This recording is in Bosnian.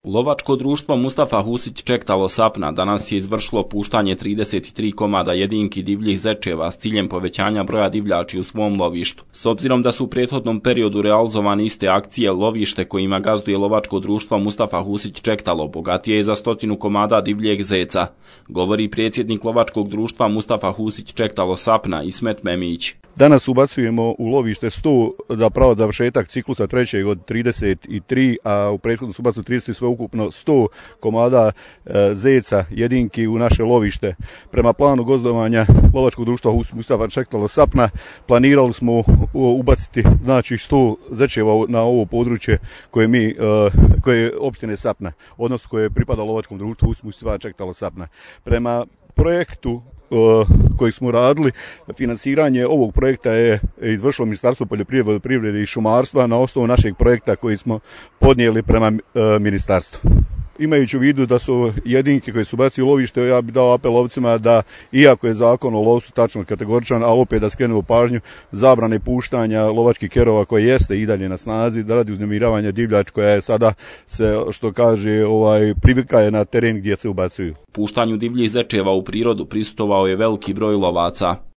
Lovačko društvo Mustafa Husić Čektalo Sapna danas je izvršilo puštanje 33 komada jedinki divljih zečeva s ciljem povećanja broja divljači u svom lovištu. S obzirom da su u prethodnom periodu realizovane iste akcije, lovište kojima gazduje Lovačko društvo Mustafa Husić Čektalo bogatije je za 100 komada divljeg zeca, govori predsjednik Lovačkog društva Mustafa Husić Čektalo Sapna Ismet Memić. Danas ubacujemo u lovište 100 da pravo završetak ciklusa trećeg od 33, a u prethodnom su ubacili 30 sveukupno 100 komada zeca jedinki u naše lovište. Prema planu gozdovanja Lovačkog društva Mustafa Čektalo Sapna planirali smo ubaciti znači 100 zečeva na ovo područje koje je opštine Sapna, odnosno koje pripada Lovačkom društvu Mustafa Čektalo Sapna. Prema projektu koji smo radili, finansiranje ovog projekta je izvršilo Ministarstvo poljoprivrede i šumarstva na osnovu našeg projekta koji smo podnijeli prema ministarstvu. Imajući u vidu da su jedinke koje su bacili u lovište, ja bih dao apel lovcima da, iako je zakon o lovstvu tačno kategoričan, ali opet da skrenemo pažnju zabrane puštanja lovačkih kerova koje jeste i dalje na snazi, da radi uznemiravanja divljač koja je sada se, što kaže, privikaje na teren gdje se ubacuju. Puštanju divljih zečeva u prirodu prisustvovao je veliki broj lovaca.